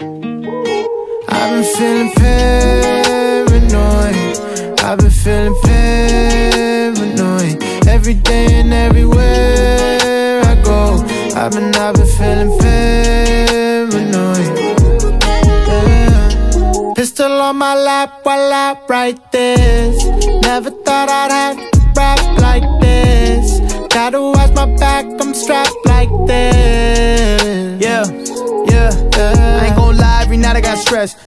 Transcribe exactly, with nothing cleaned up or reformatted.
I've been feeling paranoid. I've been feeling paranoid. Every day and everywhere I go, I've been, I've been feeling paranoid. Yeah. Pistol on my lap while I write this. Never thought I'd have to rap like this. Gotta watch my back, I'm strapped like this. Yeah, yeah, yeah. I ain't gon' lie, every night I got stressed.